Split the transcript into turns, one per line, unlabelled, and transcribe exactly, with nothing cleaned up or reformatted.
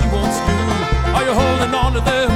once knew. Are you holding on to the